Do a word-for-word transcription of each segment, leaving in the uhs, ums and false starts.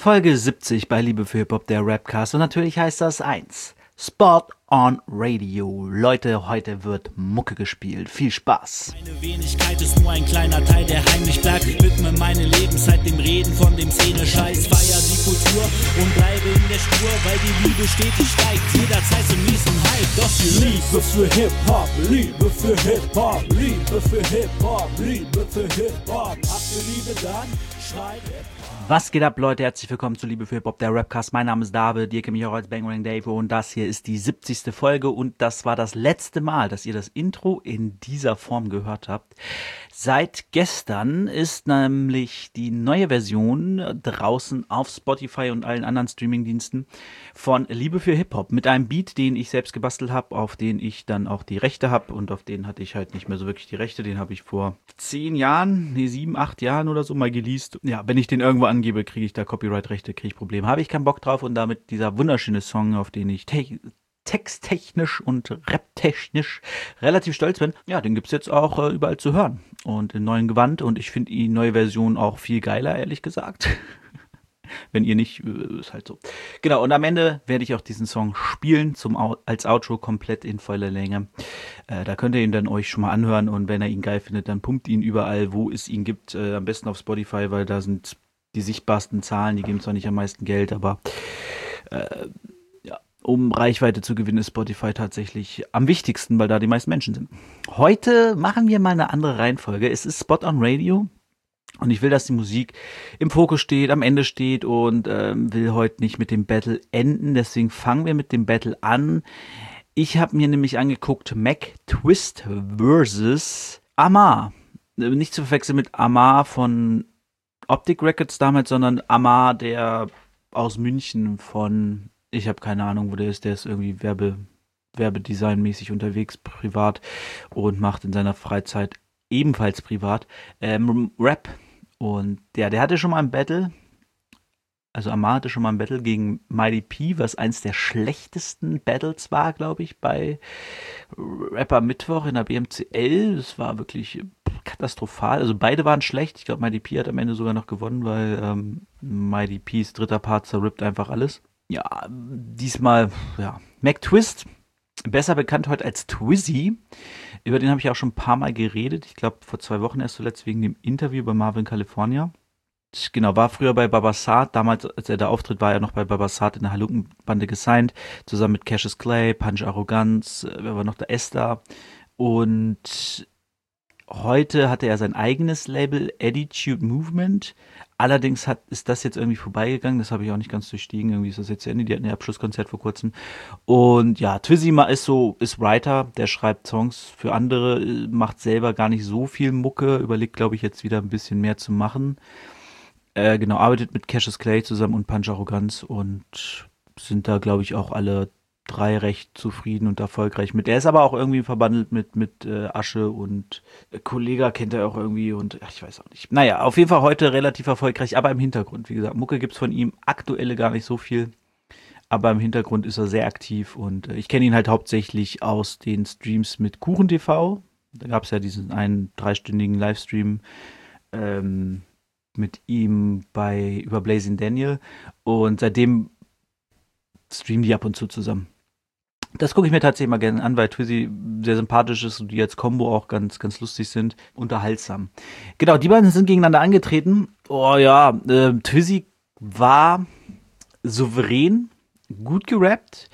Folge siebzig bei Liebe für Hip-Hop, der Rapcast. Und natürlich heißt das eins. Spot on Radio. Leute, heute wird Mucke gespielt. Viel Spaß. Meine Wenigkeit ist nur ein kleiner Teil, der heimlich bleibt. Widme meine Lebenszeit dem Reden von dem Szene-Scheiß. Feier die Kultur und bleibe in der Spur, weil die Liebe stetig steigt. Jederzeit zum nächsten Hype. Doch die Liebe für Hip-Hop, Liebe für Hip-Hop, Liebe für Hip-Hop, Liebe für Hip-Hop. Habt ihr Liebe, dann schreit Hip-Hop. Was geht ab, Leute? Herzlich willkommen zu Liebe für Hip-Hop, der Rapcast. Mein Name ist David, ihr kennt mich auch als Bangering Dave und das hier ist die siebzigste Folge und das war das letzte Mal, dass ihr das Intro in dieser Form gehört habt. Seit gestern ist nämlich die neue Version draußen auf Spotify und allen anderen Streamingdiensten von Liebe für Hip-Hop mit einem Beat, den ich selbst gebastelt habe, auf den ich dann auch die Rechte habe und auf den hatte ich halt nicht mehr so wirklich die Rechte. Den habe ich vor zehn Jahren, nee, sieben, acht Jahren oder so mal geleast. Ja, wenn ich den irgendwo angebe, kriege ich da Copyright-Rechte, kriege ich Probleme. Habe ich keinen Bock drauf und damit dieser wunderschöne Song, auf den ich te- texttechnisch und raptechnisch relativ stolz bin, ja, den gibt's jetzt auch äh, überall zu hören und in neuen Gewand und ich finde die neue Version auch viel geiler, ehrlich gesagt. Wenn ihr nicht, äh, ist halt so. Genau, und am Ende werde ich auch diesen Song spielen, zum Au- als Outro komplett in voller Länge. Äh, da könnt ihr ihn dann euch schon mal anhören und wenn ihr ihn geil findet, dann pumpt ihn überall, wo es ihn gibt. Äh, am besten auf Spotify, weil da sind die sichtbarsten Zahlen, die geben zwar nicht am meisten Geld, aber äh, ja, um Reichweite zu gewinnen, ist Spotify tatsächlich am wichtigsten, weil da die meisten Menschen sind. Heute machen wir mal eine andere Reihenfolge. Es ist Spot on Radio. Und ich will, dass die Musik im Fokus steht, am Ende steht und ähm, will heute nicht mit dem Battle enden. Deswegen fangen wir mit dem Battle an. Ich habe mir nämlich angeguckt Mac Twist versus Amar. Nicht zu verwechseln mit Amar von Optic Records damals, sondern Amar, der aus München von, ich habe keine Ahnung, wo der ist. Der ist irgendwie Werbe, Werbedesignmäßig unterwegs, privat und macht in seiner Freizeit ebenfalls privat ähm, Rap. Und ja, der hatte schon mal ein Battle, also Amar hatte schon mal ein Battle gegen Mighty P, was eins der schlechtesten Battles war, glaube ich, bei Rapper Mittwoch in der B M C L. Das war wirklich katastrophal. Also beide waren schlecht. Ich glaube, Mighty P hat am Ende sogar noch gewonnen, weil ähm, Mighty P's dritter Part zerrippt einfach alles. Ja, diesmal, ja, Mac Twist, besser bekannt heute als Twizzy. Über den habe ich auch schon ein paar Mal geredet. Ich glaube, vor zwei Wochen erst zuletzt wegen dem Interview bei Marvin California. Genau, war früher bei Babasat. Damals, als er da auftritt, war er noch bei Babasat in der Halunkenbande gesigned. Zusammen mit Cassius Clay, Punch Arroganz, wer war noch da? Esther. Und heute hatte er sein eigenes Label, Attitude Movement. Allerdings hat, ist das jetzt irgendwie vorbeigegangen, das habe ich auch nicht ganz durchstiegen, irgendwie ist das jetzt zu Ende, die hatten ja Abschlusskonzert vor kurzem. Und ja, Twizzy ist so, ist Writer, der schreibt Songs für andere, macht selber gar nicht so viel Mucke, überlegt, glaube ich, jetzt wieder ein bisschen mehr zu machen. Äh, genau, arbeitet mit Cassius Clay zusammen und Punch Arroganz und sind da, glaube ich, auch alle drei recht zufrieden und erfolgreich mit. Er ist aber auch irgendwie verbandelt mit, mit äh, Asche und äh, Kollega kennt er auch irgendwie und ach, ich weiß auch nicht. Naja, auf jeden Fall heute relativ erfolgreich, aber im Hintergrund, wie gesagt, Mucke gibt's von ihm aktuelle gar nicht so viel, aber im Hintergrund ist er sehr aktiv und äh, ich kenne ihn halt hauptsächlich aus den Streams mit Kuchen T V. Da gab's ja diesen einen dreistündigen Livestream ähm, mit ihm bei über Blazing Daniel und seitdem streamen die ab und zu zusammen. Das gucke ich mir tatsächlich mal gerne an, weil Twizzy sehr sympathisch ist und die als Combo auch ganz, ganz lustig sind, unterhaltsam. Genau, die beiden sind gegeneinander angetreten. Oh ja, äh, Twizzy war souverän, gut gerappt,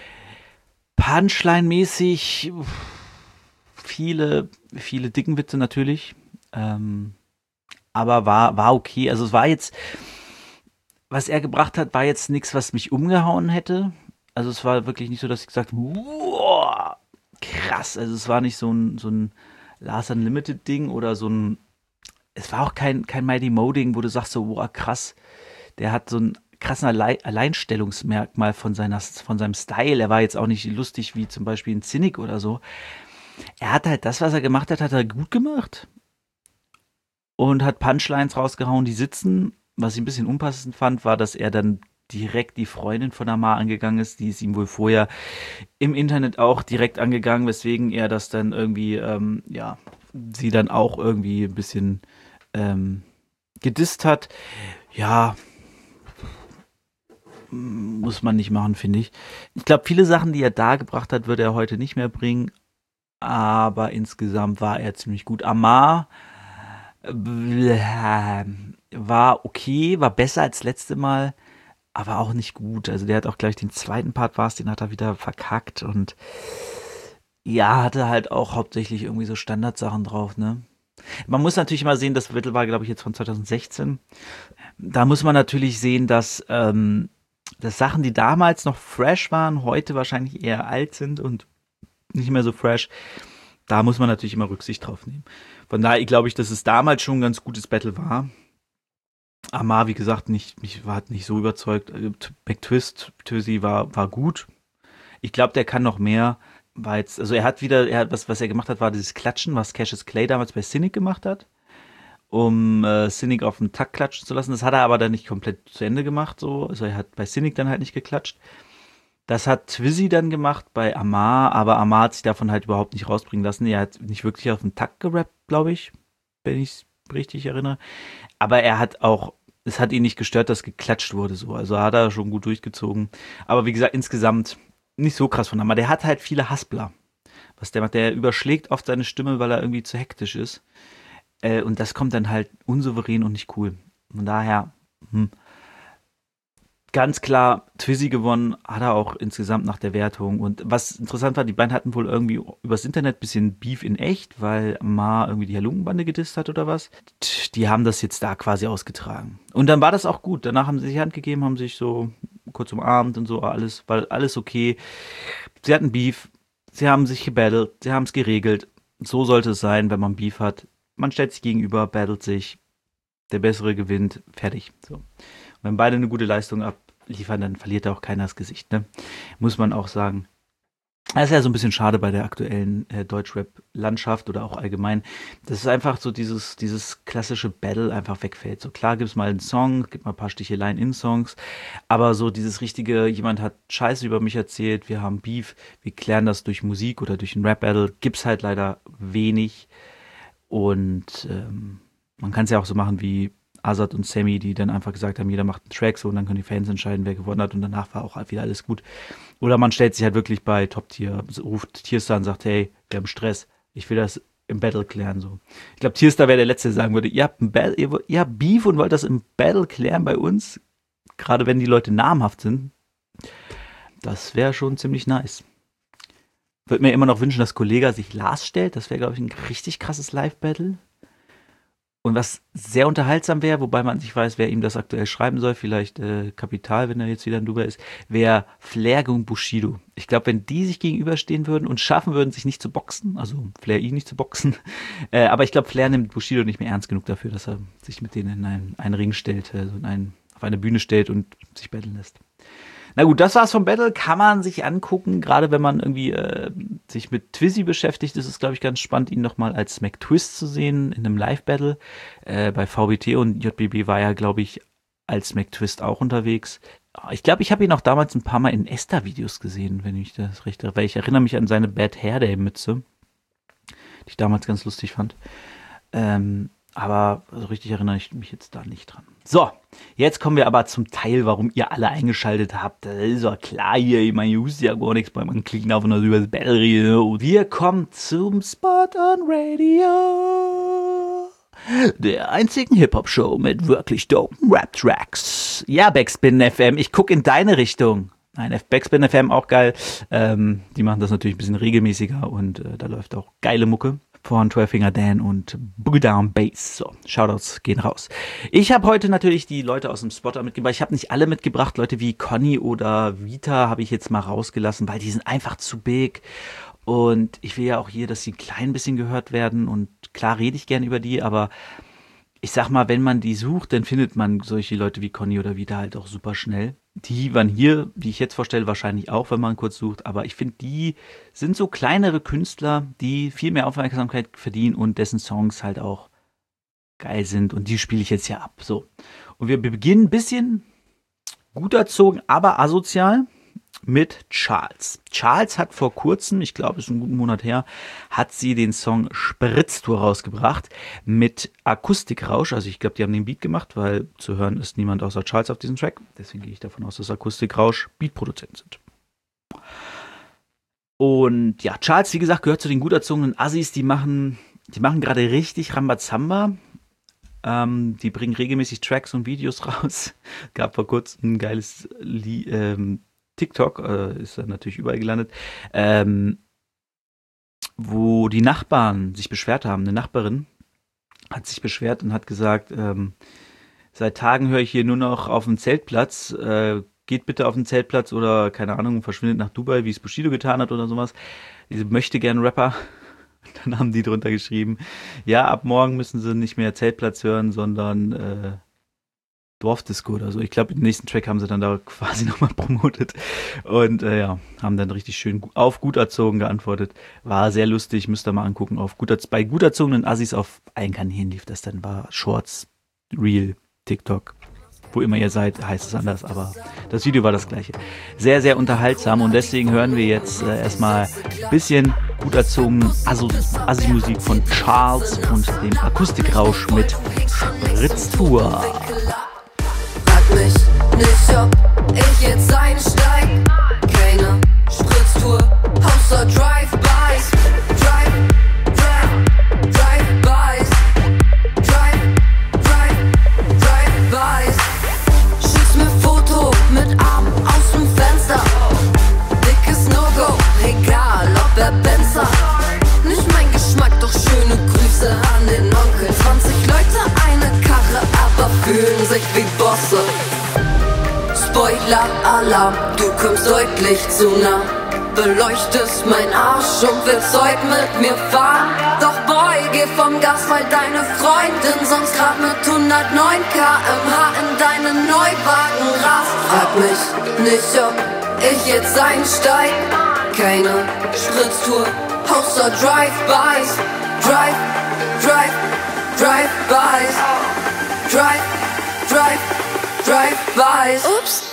Punchline-mäßig, viele, viele dicken Witze natürlich, ähm, aber war, war okay. Also es war jetzt, was er gebracht hat, war jetzt nichts, was mich umgehauen hätte. Also es war wirklich nicht so, dass ich gesagt habe, wow, krass. Also es war nicht so ein, so ein Last Unlimited Ding oder so ein, es war auch kein, kein Mighty Mo Ding, wo du sagst so, wow, krass. Der hat so ein krassen Alle- Alleinstellungsmerkmal von seiner, von seinem Style. Er war jetzt auch nicht lustig wie zum Beispiel ein Cynic oder so. Er hat halt das, was er gemacht hat, hat er gut gemacht. Und hat Punchlines rausgehauen, die sitzen. Was ich ein bisschen unpassend fand, war, dass er dann direkt die Freundin von Amar angegangen ist, die ist ihm wohl vorher im Internet auch direkt angegangen, weswegen er das dann irgendwie, ähm, ja, sie dann auch irgendwie ein bisschen ähm, gedisst hat. Ja, muss man nicht machen, finde ich. Ich glaube, viele Sachen, die er da gebracht hat, wird er heute nicht mehr bringen. Aber insgesamt war er ziemlich gut. Amar äh, war okay, war besser als letzte Mal, aber auch nicht gut. Also der hat auch gleich den zweiten Part war's, den hat er wieder verkackt und ja, hatte halt auch hauptsächlich irgendwie so Standardsachen drauf, ne? Man muss natürlich immer sehen, das Battle war, glaube ich, jetzt von zwanzig sechzehn. Da muss man natürlich sehen, dass, ähm, dass Sachen, die damals noch fresh waren, heute wahrscheinlich eher alt sind und nicht mehr so fresh. Da muss man natürlich immer Rücksicht drauf nehmen. Von daher glaube ich, dass es damals schon ein ganz gutes Battle war. Amar, wie gesagt, nicht, mich war nicht so überzeugt. McTwist, Twizy war, war gut. Ich glaube, der kann noch mehr. War jetzt, also er hat wieder, er hat, was, was er gemacht hat, war dieses Klatschen, was Cassius Clay damals bei Cynic gemacht hat, um äh, Cynic auf den Takt klatschen zu lassen. Das hat er aber dann nicht komplett zu Ende gemacht, so. Also er hat bei Cynic dann halt nicht geklatscht. Das hat Twizy dann gemacht bei Amar, aber Amar hat sich davon halt überhaupt nicht rausbringen lassen. Er hat nicht wirklich auf den Takt gerappt, glaube ich, wenn ich es richtig erinnere. Aber er hat auch, es hat ihn nicht gestört, dass geklatscht wurde, so. Also hat er schon gut durchgezogen. Aber wie gesagt, insgesamt nicht so krass von Amar. Der hat halt viele Haspler. Was der macht, der überschlägt oft seine Stimme, weil er irgendwie zu hektisch ist. Äh, und das kommt dann halt unsouverän und nicht cool. Von daher, hm. Ganz klar, Twizy gewonnen, hat er auch insgesamt nach der Wertung. Und was interessant war, die beiden hatten wohl irgendwie übers Internet ein bisschen Beef in echt, weil Ma irgendwie die Halunkenbande gedisst hat oder was. Die haben das jetzt da quasi ausgetragen. Und dann war das auch gut. Danach haben sie sich Hand gegeben, haben sich so kurz umarmt und so, alles, war alles okay. Sie hatten Beef, sie haben sich gebattelt, sie haben es geregelt. So sollte es sein, wenn man Beef hat. Man stellt sich gegenüber, battelt sich, der Bessere gewinnt, fertig. So. Und wenn beide eine gute Leistung abliefern, dann verliert auch keiner das Gesicht, ne? Muss man auch sagen. Das ist ja so ein bisschen schade bei der aktuellen äh, Deutschrap-Landschaft oder auch allgemein, dass es einfach so dieses, dieses klassische Battle einfach wegfällt. So klar gibt es mal einen Song, gibt mal ein paar Sticheleien in Songs, aber so dieses richtige, jemand hat Scheiße über mich erzählt, wir haben Beef, wir klären das durch Musik oder durch ein Rap-Battle, gibt's halt leider wenig. Und ähm, man kann es ja auch so machen wie Azad und Sammy, die dann einfach gesagt haben, jeder macht einen Track so und dann können die Fans entscheiden, wer gewonnen hat und danach war auch halt wieder alles gut. Oder man stellt sich halt wirklich bei Top-Tier, ruft Tierstar und sagt, hey, wir haben Stress, ich will das im Battle klären. So. Ich glaube, Tierstar wäre der Letzte, der sagen würde, ihr habt, ein Battle, ihr, ihr habt Beef und wollt das im Battle klären bei uns, gerade wenn die Leute namhaft sind. Das wäre schon ziemlich nice. Würde mir immer noch wünschen, dass Kollega sich Lars stellt, das wäre, glaube ich, ein richtig krasses Live-Battle. Und was sehr unterhaltsam wäre, wobei man nicht weiß, wer ihm das aktuell schreiben soll, vielleicht äh, Kapital, wenn er jetzt wieder in Dubai ist, wäre Flair gegen Bushido. Ich glaube, wenn die sich gegenüberstehen würden und schaffen würden, sich nicht zu boxen, also Flair ihn nicht zu boxen, äh, aber ich glaube, Flair nimmt Bushido nicht mehr ernst genug dafür, dass er sich mit denen in einen, einen Ring stellt, also in einen, auf eine Bühne stellt und sich battlen lässt. Na gut, das war's vom Battle, kann man sich angucken, gerade wenn man irgendwie äh, sich mit Twizy beschäftigt, ist es, glaube ich, ganz spannend, ihn nochmal als McTwist zu sehen in einem Live-Battle. Äh, bei V B T und J B B war er, glaube ich, als McTwist auch unterwegs. Ich glaube, ich habe ihn auch damals ein paar Mal in Esther-Videos gesehen, wenn ich das recht erinnere, weil ich erinnere mich an seine Bad Hair Day-Mütze, die ich damals ganz lustig fand. Ähm, aber so richtig erinnere ich mich jetzt da nicht dran. So, jetzt kommen wir aber zum Teil, warum ihr alle eingeschaltet habt. Das ist ja klar hier, ich meine, ihr wisst ja gar nichts beim Anklicken auf und über das Battle reden. Und wir kommen zum Spot on Radio. Der einzigen Hip-Hop-Show mit wirklich dopen Rap-Tracks. Ja, Backspin F M, ich gucke in deine Richtung. Nein, Backspin F M auch geil. Ähm, die machen das natürlich ein bisschen regelmäßiger und äh, da läuft auch geile Mucke von zwölf Finger Dan und Boogie Down Bass. So, Shoutouts gehen raus. Ich habe heute natürlich die Leute aus dem Spotter mitgebracht. Ich habe nicht alle mitgebracht. Leute wie Conny oder Vita habe ich jetzt mal rausgelassen, weil die sind einfach zu big. Und ich will ja auch hier, dass sie ein klein bisschen gehört werden. Und klar rede ich gern über die, aber ich sag mal, wenn man die sucht, dann findet man solche Leute wie Conny oder Vita halt auch super schnell. Die waren hier, die ich jetzt vorstelle, wahrscheinlich auch, wenn man kurz sucht. Aber ich finde, die sind so kleinere Künstler, die viel mehr Aufmerksamkeit verdienen und dessen Songs halt auch geil sind. Und die spiele ich jetzt hier ab. So. Und wir beginnen ein bisschen gut erzogen, aber asozial. mit Charles. Charles hat vor kurzem, ich glaube, es ist einen guten Monat her, hat sie den Song Spritztour rausgebracht mit Akustikrausch. Also ich glaube, die haben den Beat gemacht, weil zu hören ist niemand außer Charles auf diesem Track. Deswegen gehe ich davon aus, dass Akustikrausch Beatproduzenten sind. Und ja, Charles, wie gesagt, gehört zu den gut erzogenen Assis, die machen, die machen gerade richtig Rambazamba. Ähm, die bringen regelmäßig Tracks und Videos raus. Gab vor kurzem ein geiles Lied, ähm, TikTok, äh, ist dann natürlich überall gelandet, ähm, wo die Nachbarn sich beschwert haben. Eine Nachbarin hat sich beschwert und hat gesagt, ähm, seit Tagen höre ich hier nur noch auf dem Zeltplatz, äh, geht bitte auf den Zeltplatz oder, keine Ahnung, verschwindet nach Dubai, wie es Bushido getan hat oder sowas. Diese möchte gern Rapper. Dann haben die drunter geschrieben, ja, ab morgen müssen sie nicht mehr Zeltplatz hören, sondern äh, Dorfdisco oder so. Ich glaube, den nächsten Track haben sie dann da quasi nochmal promotet und äh, ja, haben dann richtig schön auf gut erzogen geantwortet. War sehr lustig, müsst ihr mal angucken. Auf gut, bei gut erzogenen Assis auf allen Kanälen lief das dann, war Shorts, Reel, TikTok. Wo immer ihr seid, heißt es anders, aber das Video war das gleiche. Sehr, sehr unterhaltsam und deswegen hören wir jetzt äh, erstmal ein bisschen gut erzogenen Assi-Musik von Charles und dem Akustikrausch mit Spritztour. Frag mich nicht, ob ich jetzt einsteig. Keine Spritztour, außer Drive-Bys. Drive, Drive, Drive-Bys. Drive, Drive, Drive-Bys. Schieß mir Foto mit Arm aus dem Fenster. Dickes No-Go, egal ob er Benzer. Nicht mein Geschmack, doch schöne Grüße an den Onkel. zwanzig Leute, eine Karre, aber fühlen sich wie Bosse. Spoiler-Alarm, du kommst deutlich zu nah. Beleuchtest mein Arsch und willst heute mit mir fahren. Doch boy, geh vom Gas, weil deine Freundin sonst grad mit hundertneun Kilometer pro Stunde in deinen Neuwagen rast. Frag mich nicht, ob ich jetzt einsteig. Keine Spritztour, außer Drive-Bys. Drive, Drive, Drive-Bys. Drive, Drive, Drive-Bys. Ups.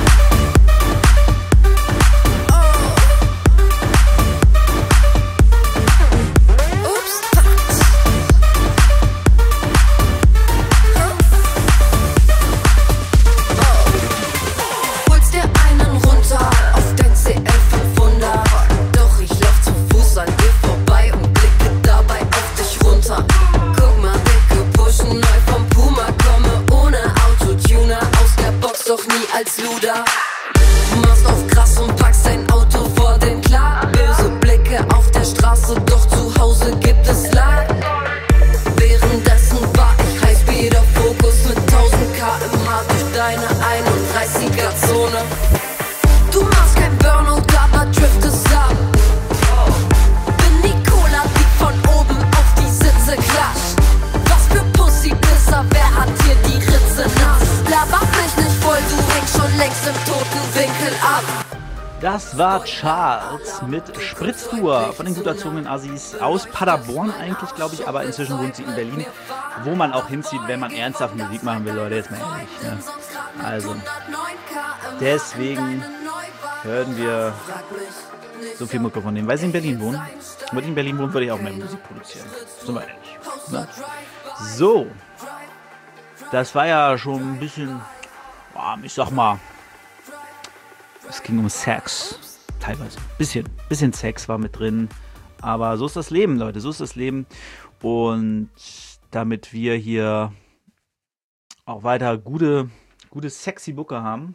Doch nie als Luder. Du machst auf krass und packst dein Auto vor den Klar. Böse Blicke auf der Straße, doch zu Hause gibt es Leid. Währenddessen war ich Highspeed auf Fokus mit tausend Kilometer pro Stunde durch deine einunddreißiger Zone. Du machst kein Burnout, aber driftest ab. Bin die Cola, die von oben auf die Sitze klatscht. Was für Pussy-Pisser, wer hat hier die Ritze nass? Laber mich nicht voll, du hängst schon längst im toten Winkel ab. Das war Charles mit Spritztour von den gut erzogenen Assis aus Paderborn eigentlich, glaube ich, aber inzwischen wohnt sie in Berlin, wo man auch hinzieht, wenn man ernsthaft Musik machen will, Leute, jetzt mal ehrlich. Ne? Also, deswegen hören wir so viel Mucke von denen, weil sie in Berlin wohnen. Wenn ich in Berlin wohne, würde ich auch mehr Musik produzieren. Sind wir ehrlich. Ne? So. Das war ja schon ein bisschen, ich sag mal, es ging um Sex, teilweise. Bisschen, bisschen Sex war mit drin, aber so ist das Leben, Leute, so ist das Leben. Und damit wir hier auch weiter gute, gute sexy Mucke haben,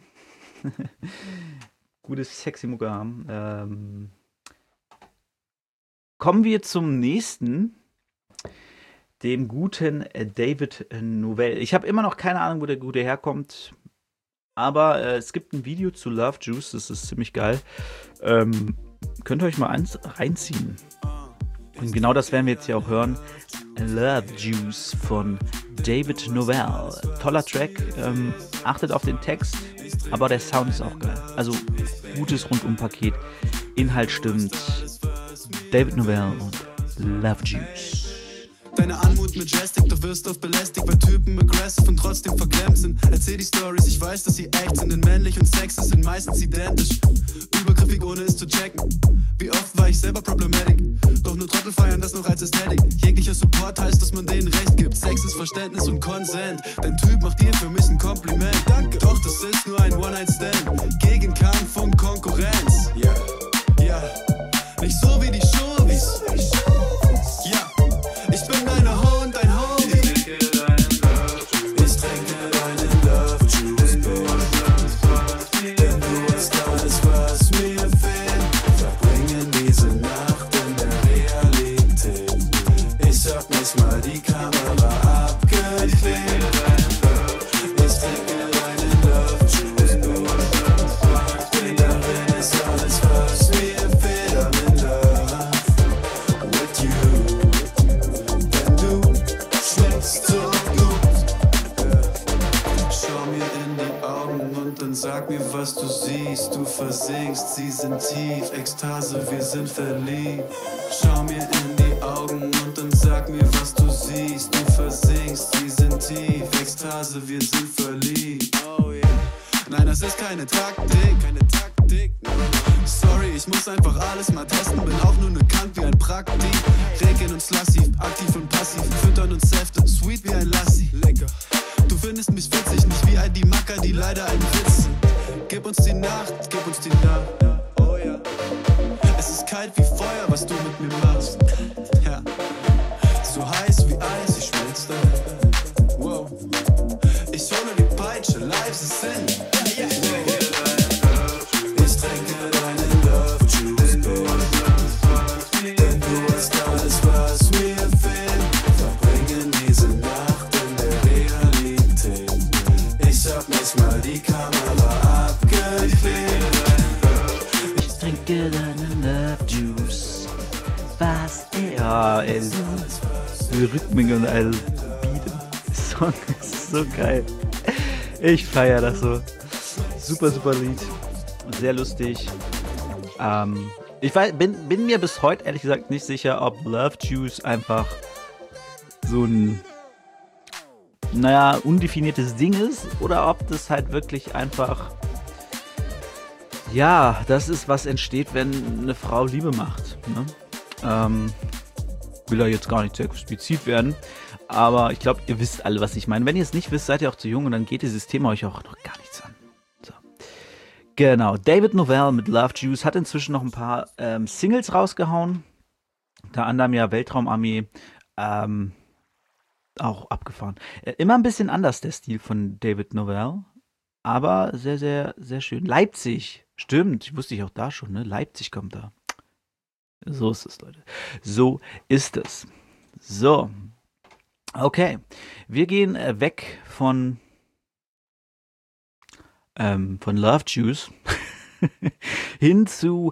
gute sexy Mucke haben, ähm, kommen wir zum nächsten. Dem guten David Novell. Ich habe immer noch keine Ahnung, wo der Gute herkommt. Aber äh, es gibt ein Video zu Love Juice. Das ist ziemlich geil. Ähm, könnt ihr euch mal eins reinziehen. Und genau das werden wir jetzt hier auch hören. Love Juice von David Novell. Toller Track. Ähm, achtet auf den Text. Aber der Sound ist auch geil. Also gutes Rundumpaket. Inhalt stimmt. David Novell und Love Juice. Deine Anmut majestic, du wirst oft belästigt, weil Typen aggressive und trotzdem verklemmt sind. Erzähl die Stories, ich weiß, dass sie echt sind, denn männlich und sexy sind meistens identisch. Übergriffig, ohne es zu checken. Wie oft war ich selber problematic, doch nur Trottel feiern das noch als Ästhetik. Jeglicher Support heißt, dass man denen Recht gibt. Sex ist Verständnis und Consent. Dein Typ macht dir für mich ein Kompliment. Danke. Doch das ist nur ein One-Night-Stand gegen Kampf und Konkurrenz. Ja, yeah. ja, yeah. Nicht so wie die Showbiz. Ja, ich bin deine Ho und dein Homie. Ich trinke deinen Love Juice. Ich trinke deinen Love Juice, Baby. Denn du hast alles, was mir fehlt. Verbringen diese Nacht in der Realität. Ich hab nicht mal die Kamera abgeklebt. Ich trinke deinen Love Juice, Baby. Denn darin ist alles, was mir fehlt. I'm in love with you. Denn du schmeckst so gut. Yeah. Schau mir in die Augen und dann sag mir, was du siehst. Du versinkst, sie sind tief. Ekstase, wir sind verliebt. Schau mir in die Augen und dann sag mir, was du siehst. Du versinkst, sie sind tief. Ekstase, wir sind verliebt. Oh yeah. Nein, das ist keine Taktik, keine Taktik. Sorry, ich muss einfach alles mal testen. Bin auch nur ne Kant wie ein Praktik. Regeln uns lassiv, aktiv und passiv. Füttern uns Säfte, sweet wie ein Lassi. Lecker. Du findest mich witzig, nicht wie all die Macker, die leider ein Witz sind. Gib uns die Nacht, gib uns die Nacht. Oh ja. Es ist kalt wie Feuer, was du mit mir machst. Ja. So heiß wie Eis, ich schmilz da. Wow. Ich hole die Peitsche, live ist Sinn. Ich trinke deinen Love Juice. Ich trinke deinen Love Juice, Baby. Denn du hast alles, was mir fehlt. Verbringen diese Nacht in der Realität. Ich hab nicht mal die Kamera abgeklebt. Ich trinke deinen Love Juice. Was er. Ja, ey. Die Rhythmik und all Beat im Song ist so geil. Ich feiere das so. Super, super Lied. Sehr lustig. Ähm, ich weiß, bin, bin mir bis heute ehrlich gesagt nicht sicher, ob Love Juice einfach so ein, naja, undefiniertes Ding ist oder ob das halt wirklich einfach, ja, das ist, was entsteht, wenn eine Frau Liebe macht. Ne? Ähm, will da jetzt gar nicht sehr explizit werden, aber ich glaube, ihr wisst alle, was ich meine. Wenn ihr es nicht wisst, seid ihr auch zu jung und dann geht dieses Thema euch auch noch gar nichts an. So. Genau, David Novell mit Love Juice hat inzwischen noch ein paar ähm, Singles rausgehauen. Unter anderem ja Weltraumarmee, ähm, auch abgefahren. Äh, immer ein bisschen anders der Stil von David Novell, aber sehr, sehr, sehr schön. Leipzig, stimmt, ich wusste ich auch da schon, ne? Leipzig kommt da. So ist es, Leute. So ist es. So. Okay. Wir gehen äh, weg von, ähm, von Love Juice hin zu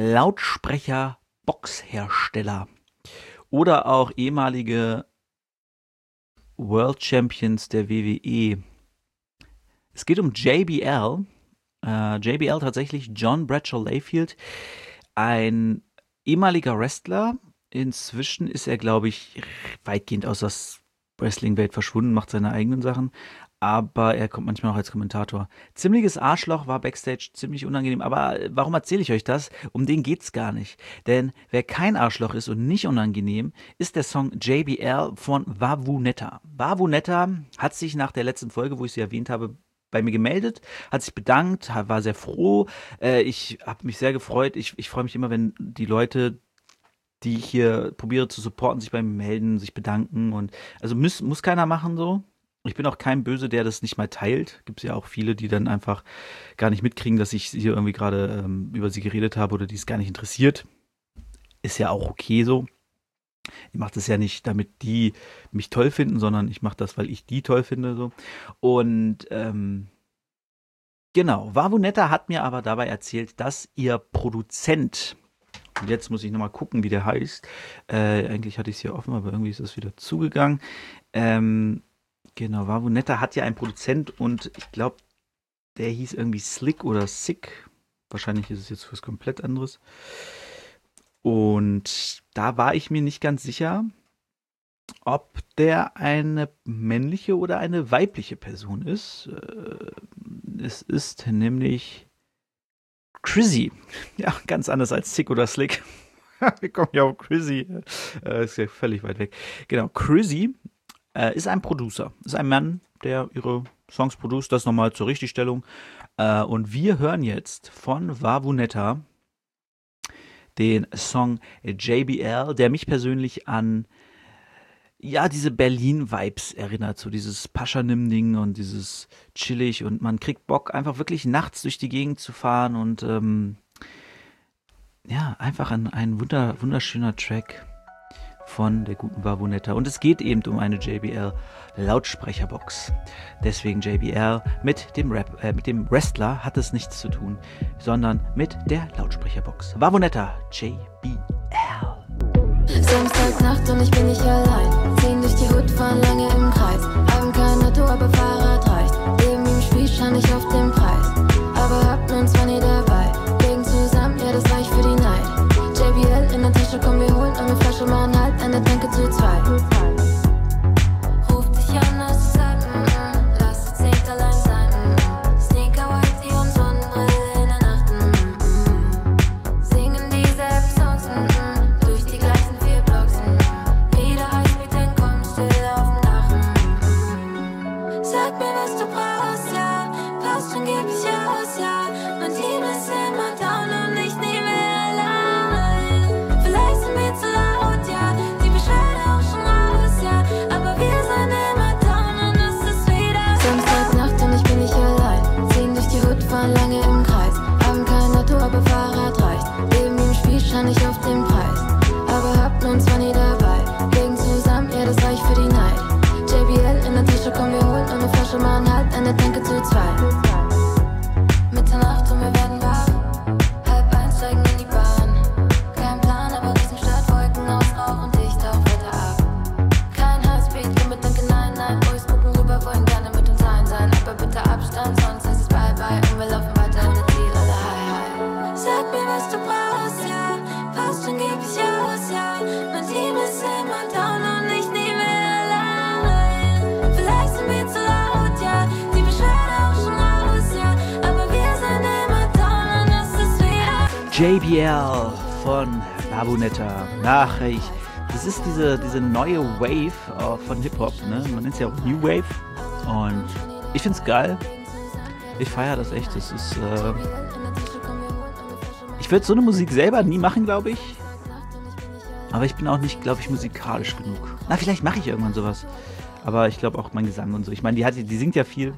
Lautsprecher-Boxhersteller oder auch ehemalige World Champions der W W E. Es geht um J B L. Äh, J B L tatsächlich John Bradshaw Layfield, ein ehemaliger Wrestler. Inzwischen ist er, glaube ich, weitgehend aus der Wrestling-Welt verschwunden, macht seine eigenen Sachen, aber er kommt manchmal auch als Kommentator. Ziemliches Arschloch, war Backstage ziemlich unangenehm, aber warum erzähle ich euch das? Um den geht's gar nicht. Denn wer kein Arschloch ist und nicht unangenehm, ist der Song J B L von Wawunetta. Wawunetta hat sich nach der letzten Folge, wo ich sie erwähnt habe, bei mir gemeldet, hat sich bedankt, war sehr froh. Äh, ich habe mich sehr gefreut. Ich, ich freue mich immer, wenn die Leute, die ich hier probiere zu supporten, sich bei mir melden, sich bedanken. Und also muss, muss keiner machen so. Ich bin auch kein Böse, der das nicht mal teilt. Gibt es ja auch viele, die dann einfach gar nicht mitkriegen, dass ich hier irgendwie gerade ähm, über sie geredet habe oder die es gar nicht interessiert. Ist ja auch okay so. Ich mache das ja nicht, damit die mich toll finden, sondern ich mache das, weil ich die toll finde. So. Und ähm, genau, Wawunetta hat mir aber dabei erzählt, dass ihr Produzent, und jetzt muss ich nochmal gucken, wie der heißt. Äh, eigentlich hatte ich es hier offen, aber irgendwie ist es wieder zugegangen. Ähm, genau, Wawunetta hat ja einen Produzent und ich glaube, der hieß irgendwie Slick oder Sick. Wahrscheinlich ist es jetzt was komplett anderes. Und da war ich mir nicht ganz sicher, ob der eine männliche oder eine weibliche Person ist. Äh, es ist nämlich Chrissy. Ja, ganz anders als Sick oder Slick. Wir kommen ja auf Chrissy. Äh, ist ja völlig weit weg. Genau, Chrissy äh, ist ein Producer. Ist ein Mann, der ihre Songs produziert. Das nochmal zur Richtigstellung. Äh, und wir hören jetzt von Wavunetta den Song J B L, der mich persönlich an ja, diese Berlin-Vibes erinnert, so dieses Paschanim-Ding und dieses chillig und man kriegt Bock, einfach wirklich nachts durch die Gegend zu fahren und ähm, ja, einfach ein, ein wunder, wunderschöner Track von der guten Wavunetta. Und es geht eben um eine J B L-Lautsprecherbox. Deswegen J B L mit dem Rap, äh, mit dem Wrestler hat es nichts zu tun, sondern mit der Lautsprecherbox. Wavunetta, J B L. Samstagnacht und ich bin nicht allein. Ziehen durch die Hut, fahren lange im Kreis. Haben kein Auto, aber Fahrrad reicht. Leben im Spiel, stand ich auf den Preis. Aber hab nun zwar nie dabei. Legen zusammen, ja, das reicht für die Night. J B L in der Tasche, komm, wir holen eine Flasche, machen halt eine Tanke zu zweit. Ruft dich an, hast du gesagt, mm -mm, lass uns nicht allein sein. Mm. Sneaker, Whitey und Sonnenbrille in der Nacht. Mm -mm. Singen dieselben Songs, mm -mm, durch die gleichen vier Blocks. Mm. Wieder Highspeed, dann komm still auf dem Dach. Mm -mm. Sag mir, was du brauchst, ja, passt schon, geb ich aus, ja. Mein Team ist immer down und ich nie mehr allein. Vielleicht sind wir zu laut, ja, die Bescheide auch schon raus, ja, aber wir sind immer down und es ist wieder Samstagnacht und ich bin nicht allein. Ziehen durch die Hut, fahren lange im Kreis. Haben kein Auto, aber Fahrrad reicht. Leben im Spiel, stand ich auf den Preis. Aber hab nun zwar nie dabei. Legen zusammen, ja, das reicht für die Night. J B L in der Tasche, komm, wir holen eine Flasche, machen halt eine Tanke zu zweit. Mitternacht und wir werden wach. Halb eins steigen in die Bahn. Kein Plan, aber Riesenstadt, Wolken aus Rauch und dicht auf Wetter ab. Kein Highspeed, Limit, danke, nein, nein. Boys gucken rüber, wollen gerne mit uns ein sein. Aber bitte Abstand, sonst heißt es Bye-Bye. Und wir laufen weiter in der Ziel, alle high, high. Sag mir, was du brauchst, ja. Passt schon, geb ich aus, ja. Mein Team ist immer down und ich nie mehr allein. Vielleicht sind wir zu laut, ja. Die Bescheide auch schon raus, ja. Aber wir sind immer down und es ist wieder J B L von Wavunetta. Ach, ich, das ist diese, diese neue Wave äh, von Hip-Hop, ne? Man nennt es ja auch New Wave. Und ich find's geil. Ich feiere das echt. Das ist, äh ich würde so eine Musik selber nie machen, glaube ich. Aber ich bin auch nicht, glaube ich, musikalisch genug. Na, vielleicht mache ich irgendwann sowas. Aber ich glaube auch mein Gesang und so. Ich meine, die, hat, die singt ja viel.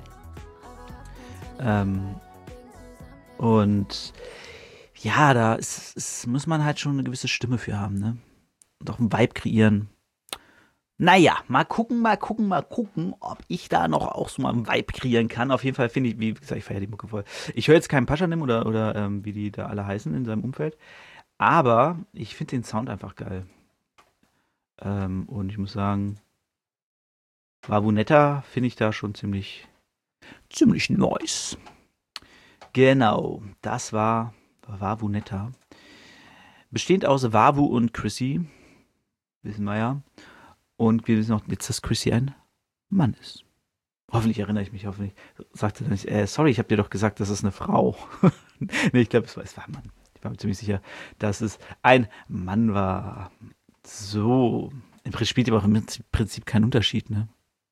Ähm, und ja, da ist, ist, muss man halt schon eine gewisse Stimme für haben, ne? Und auch einen Vibe kreieren. Naja, mal gucken, mal gucken, mal gucken, ob ich da noch auch so mal einen Vibe kreieren kann. Auf jeden Fall finde ich, wie gesagt, ich feiere die Mucke voll. Ich höre jetzt keinen Paschanim oder, oder ähm, wie die da alle heißen in seinem Umfeld. Aber ich finde den Sound einfach geil. Ähm, und ich muss sagen, Wavunetta finde ich da schon ziemlich, ziemlich nice. Genau, das war Wavunetta. Bestehend aus Wavu und Chrissy, wissen wir ja. Und wir wissen auch jetzt, dass Chrissy ein Mann ist. Hoffentlich erinnere ich mich, hoffentlich. Sagte dann nicht, äh, sorry, ich habe dir doch gesagt, das ist eine Frau. Nee, ich glaube, es war, es war ein Mann. Ich war mir ziemlich sicher, dass es ein Mann war. So, im Prinzip spielt aber auch im Prinzip keinen Unterschied, ne?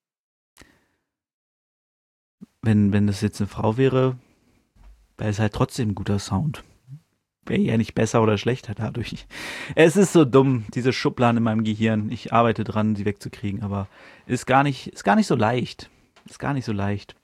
Wenn, wenn das jetzt eine Frau wäre, wäre es halt trotzdem ein guter Sound. Wäre ja nicht besser oder schlechter dadurch. Es ist so dumm, diese Schubladen in meinem Gehirn. Ich arbeite dran, sie wegzukriegen, aber ist gar nicht, ist gar nicht so leicht. Ist gar nicht so leicht.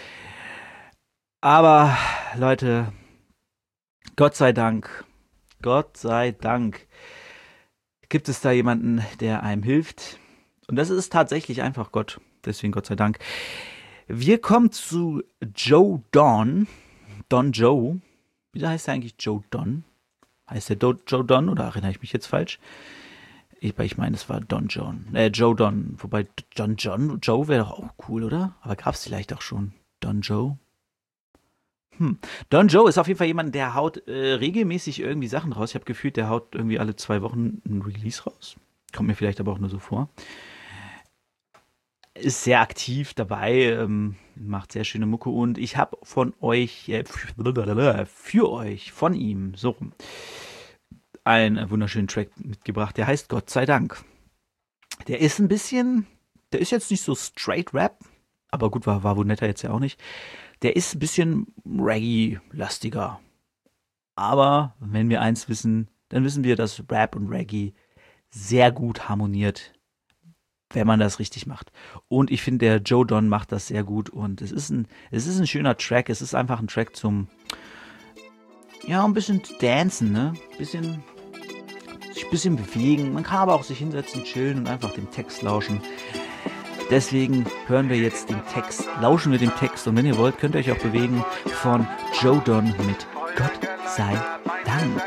Aber, Leute, Gott sei Dank, Gott sei Dank gibt es da jemanden, der einem hilft. Und das ist tatsächlich einfach Gott. Deswegen Gott sei Dank. Wir kommen zu Joe Don. Don Joe. Wieso heißt er eigentlich Joe Don? Heißt der Do- Joe Don oder erinnere ich mich jetzt falsch? Ich, ich meine, es war Don John. Äh, Joe Don. Wobei Don John, Joe wäre doch auch cool, oder? Aber gab es vielleicht auch schon Don Joe? Hm. Don Joe ist auf jeden Fall jemand, der haut äh, regelmäßig irgendwie Sachen raus. Ich habe gefühlt, der haut irgendwie alle zwei Wochen ein Release raus. Kommt mir vielleicht aber auch nur so vor. ist sehr aktiv dabei, ähm, macht sehr schöne Mucke und ich habe von euch, äh, für euch, von ihm, so rum, einen wunderschönen Track mitgebracht, der heißt Gott sei Dank. Der ist ein bisschen, der ist jetzt nicht so straight Rap, aber gut, war, war Wunetta jetzt ja auch nicht. Der ist ein bisschen Reggae-lastiger. Aber wenn wir eins wissen, dann wissen wir, dass Rap und Reggae sehr gut harmoniert, wenn man das richtig macht. Und ich finde, der Joe Don macht das sehr gut und es ist ein, es ist ein schöner Track. Es ist einfach ein Track zum, ja, ein bisschen dancen, ne? Ein bisschen, sich ein bisschen bewegen. Man kann aber auch sich hinsetzen, chillen und einfach dem Text lauschen. Deswegen hören wir jetzt den Text, lauschen wir dem Text und wenn ihr wollt, könnt ihr euch auch bewegen von Joe Don mit Gott sei Dank.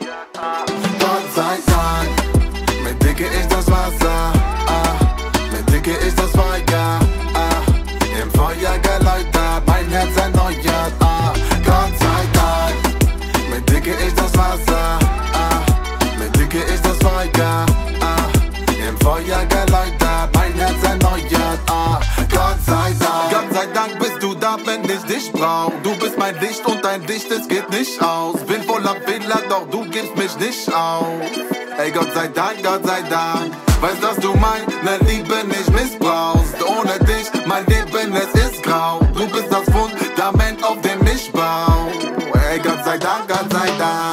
Gott sei Dank, mit Dicke ist das Wasser, ah, mit Dicke ist das Feuer, ah, im Feuer geläutert, mein Herz erneuert, ah, Gott sei Dank, mit Dicke ist das Wasser, ah, mit Dicke ist das Feuer, ah, im Feuer geläutert, mein Herz erneuert, ah, Gott sei Dank. Gott sei Dank bist du da, wenn ich dich brauch. Du bist mein Licht und dein Licht, es geht nicht aus. Bin voller Fehler, doch du gibst mich nicht auf. Ey, Gott sei Dank, Gott sei Dank. Weißt, dass du meine Liebe nicht missbrauchst. Ohne dich, mein Leben, es ist grau. Du bist das Fundament, auf dem ich bau. Ey, Gott sei Dank, Gott sei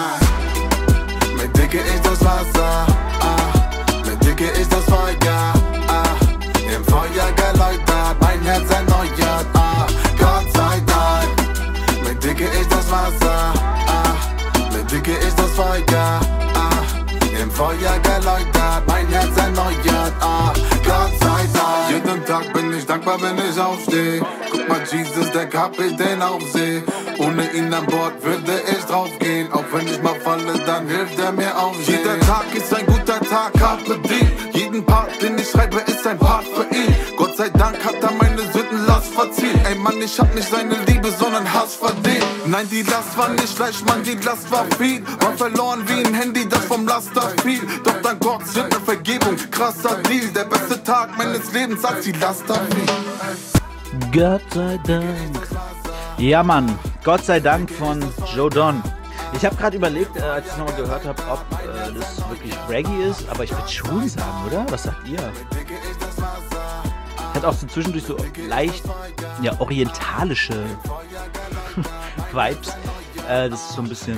Dank. Mit Dicke ist das Wasser, ah, mit Dicke ist das Feuer, ah, im Feuer geläutert, mein Herz erneuert, ah, Gott sei Dank. Mit Dicke ist das Wasser, ah, mit Dicke ist das Feuer, ah, im Feuer geläutert, mein Herz erneuert, ah, Gott sei Dank. Jeden Tag bin ich dankbar, wenn ich aufstehe. Guck mal, Jesus, der Kapitän auf See. Ohne ihn an Bord würde ich draufgehen. Auch wenn ich mal falle, dann hilft er mir aufstehen. Jeder Tag ist ein guter Tag, Carpe Diem. Jeden Part, den ich schreibe, ist ein Part für ihn. Gott sei Dank hat er meine Sündenlast verziehen. Ey Mann, ich hab nicht seine Liebe, sondern Hass verdient. Nein, die Last war nicht leicht, Mann, die Last war viel. War verloren wie ein Handy, das vom Laster fiel. Doch dank Gott sind mir Vergebung, krasser Deal. Der beste Tag meines Lebens, als die Laster fiel. Gott sei Dank. Ja, Mann, Gott sei Dank von Joe Don. Ich habe gerade überlegt, äh, als ich es nochmal gehört habe, ob äh, das wirklich Reggae ist, aber ich würde schon sagen, oder? Was sagt ihr? Hat auch so zwischendurch so leicht, ja, orientalische Vibes. Äh, das ist so ein bisschen,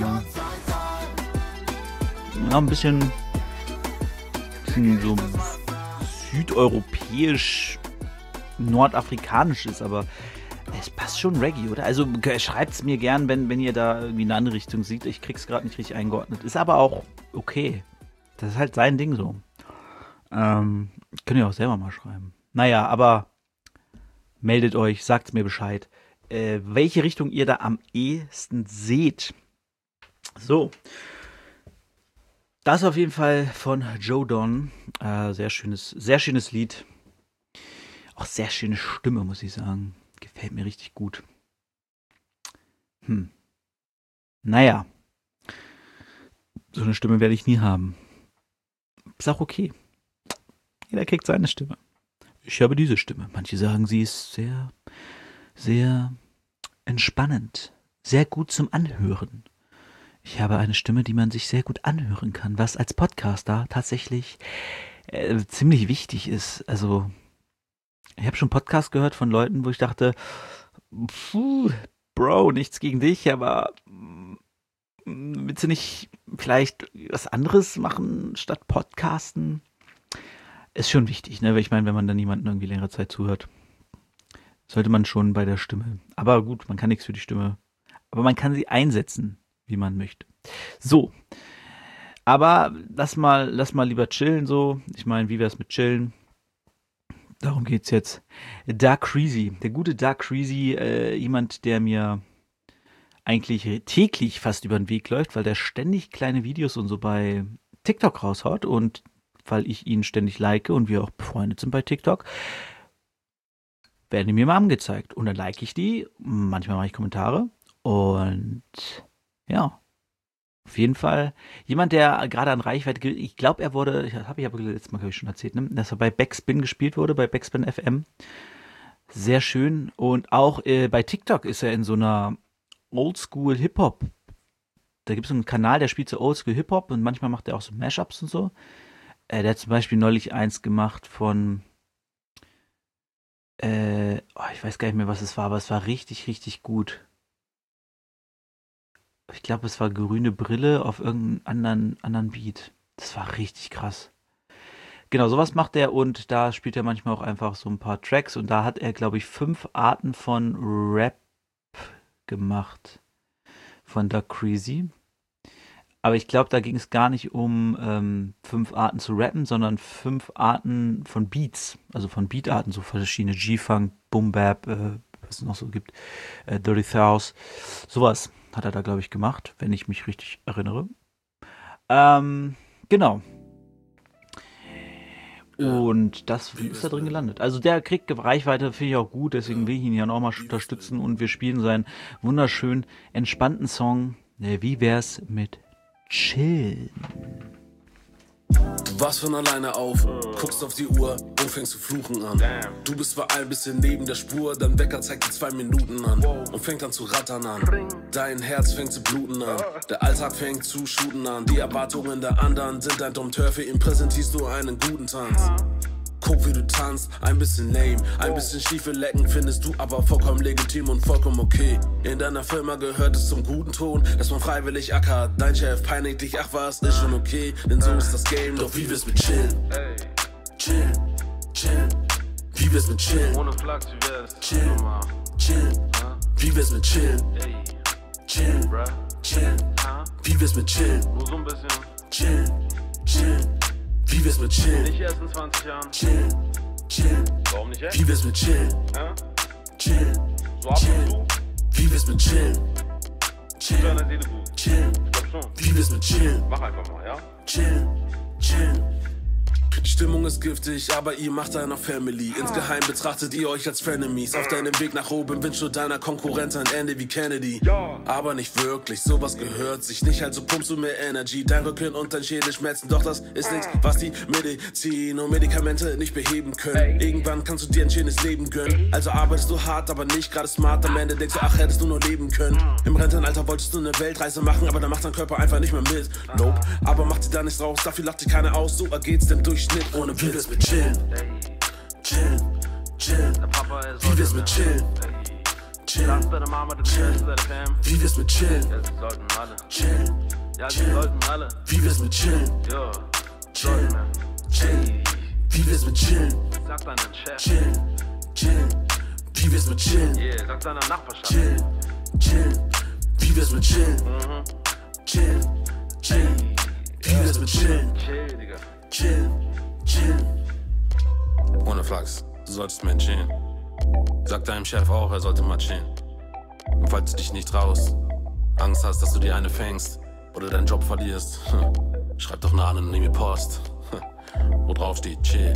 ja, ein bisschen, bisschen so südeuropäisch, nordafrikanisch ist, aber es passt schon Reggae, oder? Also schreibt es mir gern, wenn, wenn ihr da irgendwie eine andere Richtung seht. Ich krieg's gerade nicht richtig eingeordnet. Ist aber auch okay. Das ist halt sein Ding so. Ähm, könnt ihr auch selber mal schreiben. Naja, aber meldet euch, sagt mir Bescheid, äh, welche Richtung ihr da am ehesten seht. So. Das auf jeden Fall von Joe Don. Äh, sehr schönes, sehr schönes Lied. Auch sehr schöne Stimme, muss ich sagen. Gefällt mir richtig gut. Hm. Naja. So eine Stimme werde ich nie haben. Ist auch okay. Jeder kriegt seine Stimme. Ich habe diese Stimme. Manche sagen, sie ist sehr, sehr entspannend. Sehr gut zum Anhören. Ich habe eine Stimme, die man sich sehr gut anhören kann, was als Podcaster tatsächlich äh, ziemlich wichtig ist. Also ich habe schon Podcasts gehört von Leuten, wo ich dachte, puh, Bro, nichts gegen dich, aber mm, willst du nicht vielleicht was anderes machen statt Podcasten? Ist schon wichtig, ne? Weil ich meine, wenn man dann jemanden irgendwie längere Zeit zuhört, sollte man schon bei der Stimme. Aber gut, man kann nichts für die Stimme. Aber man kann sie einsetzen, wie man möchte. So. Aber lass mal, lass mal lieber chillen so. Ich meine, wie wär's mit chillen? Darum geht's jetzt. Dark Creasy. Der gute Dark Creasy, äh, jemand, der mir eigentlich täglich fast über den Weg läuft, weil der ständig kleine Videos und so bei TikTok raushaut und weil ich ihn ständig like und wir auch befreundet sind bei TikTok, werden die mir mal angezeigt. Und dann like ich die, manchmal mache ich Kommentare und ja, Auf jeden Fall. Jemand, der gerade an Reichweite, ge- ich glaube, er wurde, ich habe ich aber letztes Mal, glaube ich, schon erzählt, ne? Dass er bei Backspin gespielt wurde, bei Backspin F M. Sehr schön. Und auch äh, bei TikTok ist er in so einer Oldschool Hip-Hop. Da gibt es so einen Kanal, der spielt so Oldschool Hip-Hop und manchmal macht er auch so Mashups und so. Äh, der hat zum Beispiel neulich eins gemacht von, äh, oh, ich weiß gar nicht mehr, was es war, aber es war richtig, richtig gut. Ich glaube, es war Grüne Brille auf irgendeinem anderen, anderen Beat. Das war richtig krass. Genau, sowas macht er und da spielt er manchmal auch einfach so ein paar Tracks und da hat er, glaube ich, fünf Arten von Rap gemacht von Doug Creasy. Aber ich glaube, da ging es gar nicht um ähm, fünf Arten zu rappen, sondern fünf Arten von Beats, also von Beatarten, so verschiedene G-Funk, Boom Bap, äh, was es noch so gibt, äh, Dirty South, sowas hat er da, glaube ich, gemacht, wenn ich mich richtig erinnere. Ähm, genau. Und das ist da drin gelandet. Also der kriegt Reichweite, finde ich auch gut, deswegen will ich ihn ja nochmal unterstützen und wir spielen seinen wunderschönen, entspannten Song. äh, Wie wär's mit Chill? Du wachst von alleine auf, guckst auf die Uhr und fängst zu fluchen an. Du bist bei ein bisschen neben der Spur, dein Wecker zeigt dir zwei Minuten an und fängt an zu rattern an. Dein Herz fängt zu bluten an, der Alltag fängt zu shooten an. Die Erwartungen der anderen sind ein Dompteur, für ihn präsentierst du einen guten Tanz. Guck, wie du tanzt, ein bisschen lame, ein bisschen Stiefel lecken findest du aber vollkommen legitim und vollkommen okay. In deiner Firma gehört es zum guten Ton, dass man freiwillig ackert. Dein Chef peinigt dich, ach was, ist schon okay, denn so ist das Game. Doch wie wär's mit chillen? Chillen, chillen, wie wär's mit chillen? Ohne Flachs, wie wär's? Chillen, chillen, wie wär's mit chillen? Chillen, chillen, wie wär's mit chillen? Nur so ein bisschen. Chillen, chillen. Wie wär's mit chillen? Nicht erst in zwanzig Jahren. Chillen, chillen. Warum nicht jetzt? Wie wär's mit chillen? Ja? Chillen, So ab und zu. wie wär's mit chillen? Zu Chillen, deiner Seele gut. chillen, Ich glaub schon. wie wär's mit chillen? Mach einfach mal, ja? Chillen, chillen. Die Stimmung ist giftig, aber ihr macht einer Family. Insgeheim betrachtet ihr euch als Frenemies. Auf deinem Weg nach oben wünschst du deiner Konkurrenz ein Ende wie Kennedy. Aber nicht wirklich, sowas gehört sich nicht, also pumpst du mehr Energy. Dein Rücken und dein Schädel schmerzen, doch das ist nichts, was die Medizin und Medikamente nicht beheben können. Irgendwann kannst du dir ein schönes Leben gönnen. Also arbeitest du hart, aber nicht gerade smart. Am Ende denkst du, ach, hättest du nur leben können. Im Rentenalter wolltest du eine Weltreise machen, aber dann macht dein Körper einfach nicht mehr mit. Nope, aber macht sie da nichts raus, dafür lacht dir keiner aus. So ergeht's dem Durchschnitt. Ohne wie wär's mit chillen? Chillen, chillen. Der Papa ist Wie wär's mit chillen? Chillen, Lass deine Mama, den Rest deine Fam. wie wär's mit chillen? Ja, sie sollten alle. Chillen, Ja, sie sollten alle. wie wär's mit chillen? Ja, Chillen, sollten. chillen, wie wär's mit chillen? Sag deinen Chef. Chillen, chillen, wie wär's mit chillen? Yeah, sag deiner Nachbarschaft. Chillen, chillen, wie wär's mit chillen? Mhm. Chillen, chillen, wie wär's mit chillen? Chill, Digga. Chillen, chillen. Ohne Flachs, du solltest mehr chillen. Sag deinem Chef auch, er sollte mal chillen. Und falls du dich nicht traust, Angst hast, dass du dir eine fängst oder deinen Job verlierst, schreib doch eine anonyme Post, wo drauf steht chill.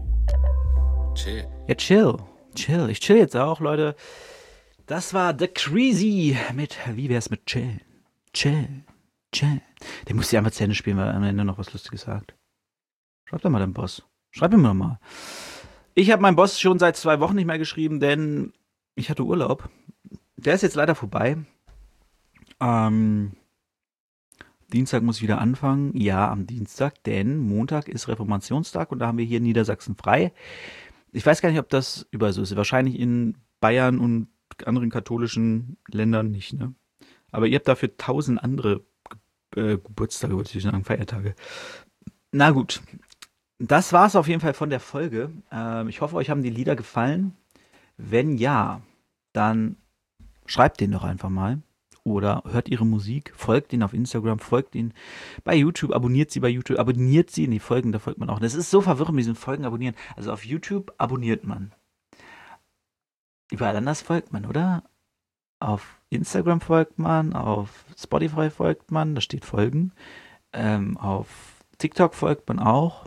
Chill. Ja, chill. Chill. Ich chill jetzt auch, Leute. Das war The Crazy mit Wie wär's mit Chill? Chill. Chill. Der muss ja einfach zu Ende spielen, weil er am Ende noch was Lustiges sagt. Schreib doch mal deinen Boss. Schreib ihm doch mal. Ich habe meinen Boss schon seit zwei Wochen nicht mehr geschrieben, denn ich hatte Urlaub. Der ist jetzt leider vorbei. Ähm, Dienstag muss ich wieder anfangen. Ja, am Dienstag, denn Montag ist Reformationstag und da haben wir hier in Niedersachsen frei. Ich weiß gar nicht, ob das überall so ist. Wahrscheinlich in Bayern und anderen katholischen Ländern nicht, ne? Aber ihr habt dafür tausend andere äh, Geburtstage, wollte ich sagen, Feiertage. Na gut. Das war's auf jeden Fall von der Folge. Ähm, ich hoffe, euch haben die Lieder gefallen. Wenn ja, dann schreibt denen doch einfach mal. Oder hört ihre Musik, folgt ihnen auf Instagram, folgt ihnen bei YouTube, abonniert sie bei YouTube, abonniert sie in die Folgen, da folgt man auch. Das ist so verwirrend mit diesen Folgen abonnieren. Also auf YouTube abonniert man. Überall anders folgt man, oder? Auf Instagram folgt man, auf Spotify folgt man, da steht Folgen. Ähm, auf TikTok folgt man auch.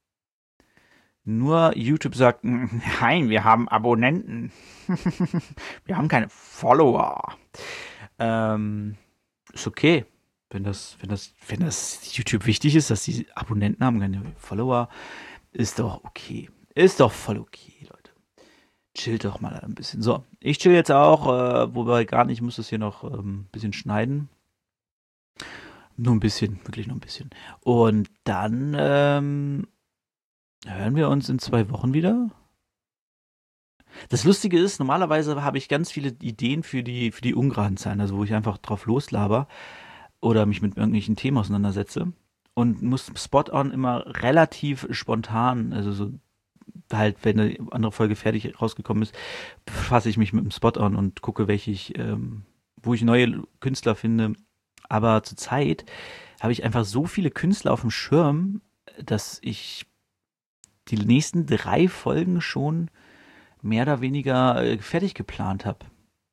Nur YouTube sagt, nein, wir haben Abonnenten. Wir haben keine Follower. Ähm, ist okay. Wenn das, wenn das, wenn das YouTube wichtig ist, dass sie Abonnenten haben, keine Follower, ist doch okay. Ist doch voll okay, Leute. Chillt doch mal ein bisschen. So, ich chill jetzt auch, äh, wobei gar nicht, ich muss das hier noch ein ähm, bisschen schneiden. Nur ein bisschen, wirklich nur ein bisschen. Und dann ähm, hören wir uns in zwei Wochen wieder. Das Lustige ist, normalerweise habe ich ganz viele Ideen für die, für die ungeraden Zahlen, also wo ich einfach drauf loslaber oder mich mit irgendwelchen Themen auseinandersetze und muss Spot-On immer relativ spontan, also so halt, wenn eine andere Folge fertig rausgekommen ist, befasse ich mich mit dem Spot-On und gucke, welche ich, ähm, wo ich neue Künstler finde. Aber zurzeit habe ich einfach so viele Künstler auf dem Schirm, dass ich die nächsten drei Folgen schon mehr oder weniger äh, fertig geplant habe.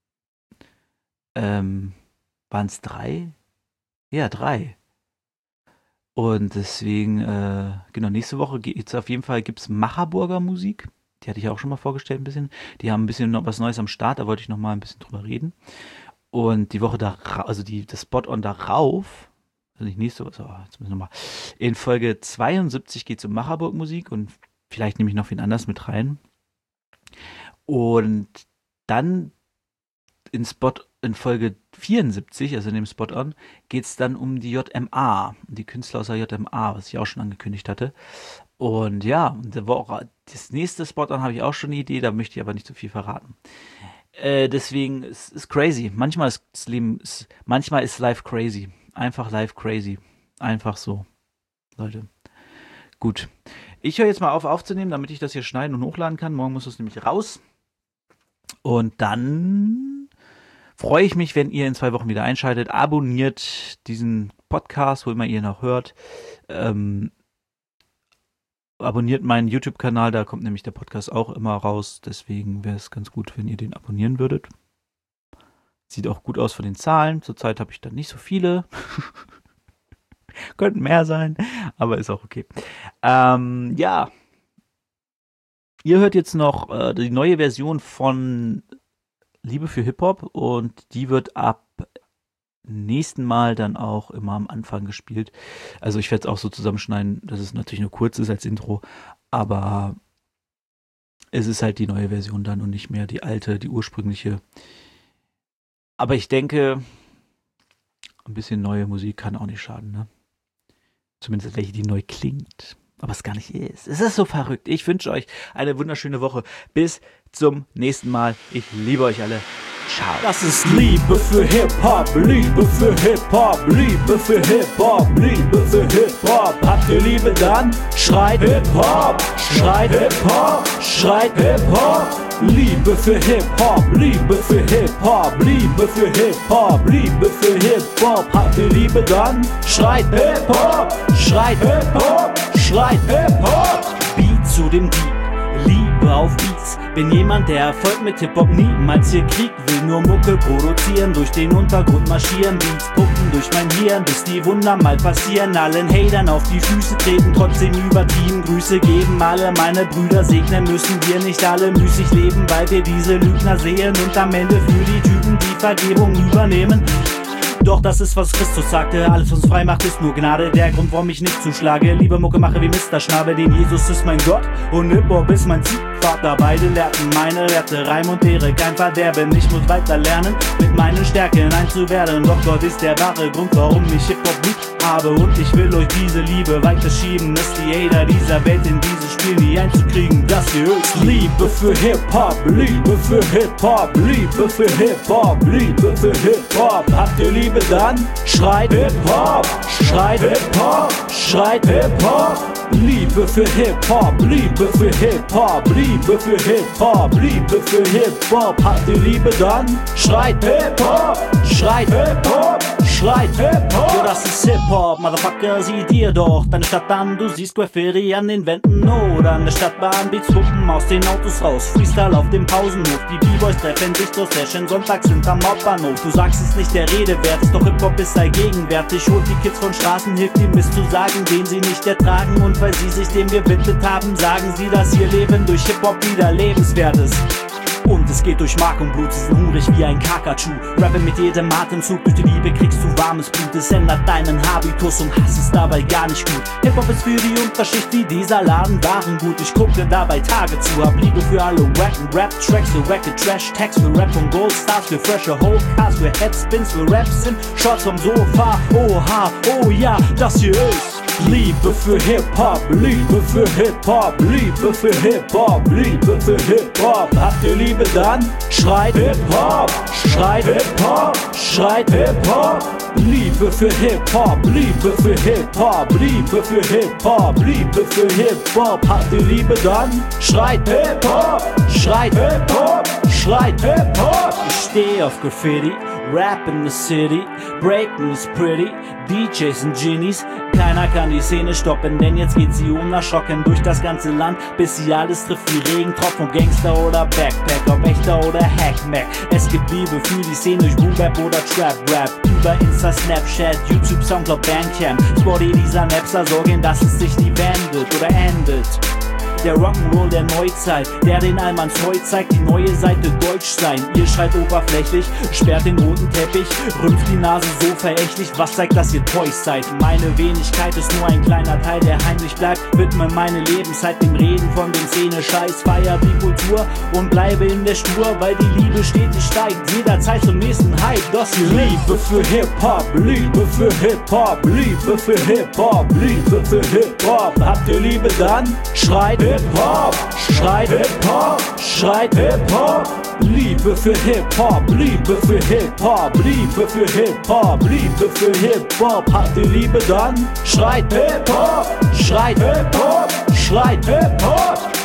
Ähm, waren es drei? Ja, drei. Und deswegen, äh, genau, nächste Woche geht's auf jeden Fall, gibt's Macherburger Musik. Die hatte ich auch schon mal vorgestellt ein bisschen. Die haben ein bisschen noch was Neues am Start, da wollte ich noch mal ein bisschen drüber reden. Und die Woche da, also die, das Spot-On darauf, also nicht nächste Woche, so, jetzt müssen wir noch mal, in Folge zweiundsiebzig geht es um Macherburg Musik und vielleicht nehme ich noch wen anders mit rein. Und dann in Spot, in Folge vierundsiebzig, also in dem Spot-On, geht es dann um die J M A, die Künstler aus der J M A, was ich auch schon angekündigt hatte. Und ja, das nächste Spot-On habe ich auch schon eine Idee, da möchte ich aber nicht so viel verraten. Äh, deswegen ist es crazy. Manchmal ist das Leben, ist, manchmal ist life crazy. Einfach life crazy. Einfach so. Leute. Gut. Ich höre jetzt mal auf aufzunehmen, damit ich das hier schneiden und hochladen kann. Morgen muss es nämlich raus. Und dann freue ich mich, wenn ihr in zwei Wochen wieder einschaltet. Abonniert diesen Podcast, wo immer ihr noch hört. Ähm, abonniert meinen YouTube-Kanal, da kommt nämlich der Podcast auch immer raus. Deswegen wäre es ganz gut, wenn ihr den abonnieren würdet. Sieht auch gut aus von den Zahlen. Zurzeit habe ich da nicht so viele. Könnten mehr sein, aber ist auch okay. Ähm, ja. Ihr hört jetzt noch äh, die neue Version von Liebe für Hip-Hop und die wird ab nächsten Mal dann auch immer am Anfang gespielt. Also ich werde es auch so zusammenschneiden, dass es natürlich nur kurz ist als Intro, aber es ist halt die neue Version dann und nicht mehr die alte, die ursprüngliche. Aber ich denke, ein bisschen neue Musik kann auch nicht schaden, ne? Zumindest welche, die neu klingt. Aber es gar nicht ist. Es ist so verrückt. Ich wünsche euch eine wunderschöne Woche. Bis zum nächsten Mal. Ich liebe euch alle. Ciao. Das ist Liebe für Hip-Hop, Liebe für Hip-Hop, Liebe für Hip-Hop, Liebe für Hip-Hop. Habt ihr Liebe, dann schreit Hip-Hop, schreit Hip-Hop, schreit Hip-Hop. Liebe für Hip-Hop, Liebe für Hip-Hop, Liebe für Hip-Hop, Liebe für Hip-Hop. Habt ihr Liebe, dann schreit Hip-Hop, schreit Hip-Hop, schreit Hip-Hop. Beat zu dem Beat, Liebe auf Beats. Bin jemand, der Erfolg mit Hip-Hop niemals hier Krieg will. Nur Mucke produzieren, durch den Untergrund marschieren. Beats pumpen durch mein Hirn, bis die Wunder mal passieren. Allen Hatern auf die Füße treten, trotzdem übertrieben. Grüße geben alle meine Brüder, segnen müssen wir nicht alle müßig leben, weil wir diese Lügner sehen und am Ende für die Typen die Vergebung übernehmen. Doch das ist, was Christus sagte, alles was uns frei macht ist nur Gnade. Der Grund, warum ich nicht zuschlage, lieber Mucke mache wie Mister Schnabel. Denn Jesus ist mein Gott und Hip-Hop ist mein Ziehvater. Beide lehrten meine Werte, Reim und Ehre, kein Verderben. Ich muss weiter lernen, mit meinen Stärken eins zu werden. Doch Gott ist der wahre Grund, warum ich Hip-Hop lieb habe. Und ich will euch diese Liebe weiterschieben, dass die Hater dieser Welt in dieses Spiel nie einzukriegen. Das hier ist Liebe für Hip-Hop, Liebe für Hip-Hop, Liebe für Hip-Hop, Liebe für Hip-Hop. Habt ihr Liebe, dann schreit Hip-Hop, schreit Hip-Hop, schreit Hip-Hop. Liebe für Hip-Hop, Liebe für Hip-Hop, Liebe für Hip-Hop, Liebe für Hip-Hop. Habt ihr Liebe, dann schreit Hip-Hop, schreit Hip-Hop, schreit Hip-Hop. Ja, das ist Hip-Hop, Motherfucker, sieh dir doch deine Stadt an. Du siehst Graffiti an den Wänden oder an der Stadtbahn. Beats hupen aus den Autos raus, Freestyle auf dem Pausenhof. Die B-Boys treffen sich zur Session, sonntags hinterm Hauptbahnhof. Du sagst es nicht der Rede wert, doch Hip-Hop ist allgegenwärtig. Holt die Kids von Straßen, hilft ihm Mist zu sagen, den sie nicht ertragen. Und weil sie sich dem gewidmet haben, sagen sie, dass ihr Leben durch Hip-Hop wieder lebenswert ist. und es geht durch Mark und Blut. Sie sind hungrig wie ein Kakachu. Rappen mit jedem Atemzug, durch die Liebe kriegst du warmes Blut. Es ändert deinen Habitus und Hass ist dabei gar nicht gut. Hip-Hop ist für die Unterschicht wie dieser Laden waren gut. Ich gucke dabei Tage zu, hab Liebe für alle wacken Rap-Tracks, für wacke Trash-Tags, für Rap und Goldstars, für freshe Whole-Cars, für Headspins, für Raps sind Shots vom Sofa. Oha, oh ja, das hier ist Liebe für Hip-Hop, Liebe für Hip-Hop, Liebe für Hip-Hop, Liebe für Hip-Hop. Habt ihr Liebe dann? Schreit Hip-Hop, schreit Hip-Hop, schreit Hip-Hop. Liebe für Hip-Hop, Liebe für Hip-Hop, Liebe für Hip-Hop, Liebe für Hip-Hop. Habt ihr Liebe dann? Schreit Hip-Hop, schreit Hip-Hop, schreit Hip-Hop. Ich steh auf Graffiti, Rap in the city, breaking is pretty, D Js und Genies. Keiner kann die Szene stoppen, denn jetzt geht sie unerschrocken durch das ganze Land, bis sie alles trifft wie Regentropfen, ob Gangster oder Backpack, ob echter oder Hackmack. Es gibt Liebe für die Szene durch Boom-Bap oder Trap-Rap, über Insta, Snapchat, YouTube, Soundcloud, Bandcamp. Spotty dieser Napster sorgen, dass es sich nie wendet oder endet. Der Rock'n'Roll der Neuzeit, der den Allmanns Heu zeigt, die neue Seite Deutsch sein. Ihr schreit oberflächlich, sperrt den roten Teppich, rümpft die Nase so verächtlich, was zeigt, dass ihr Toys seid. Meine Wenigkeit ist nur ein kleiner Teil, der heimlich bleibt. Widme meine Lebenszeit dem Reden von dem Szene-Scheiß, feier die Kultur und bleibe in der Spur, weil die Liebe stetig steigt, jederzeit zum nächsten Hype. Das hier Liebe für Hip-Hop, Liebe für Hip-Hop, Liebe für Hip-Hop, Liebe für Hip-Hop. Habt ihr Liebe dann? Schreit Hip-Hop, schreit Hip-Hop, schreit Hip-Hop. Liebe für Hip-Hop, Liebe für Hip-Hop, Liebe für Hip-Hop, Liebe für Hip-Hop. Habt ihr Liebe dann? Schreit Hip-Hop, schreit Hip-Hop, schreit Hip-Hop.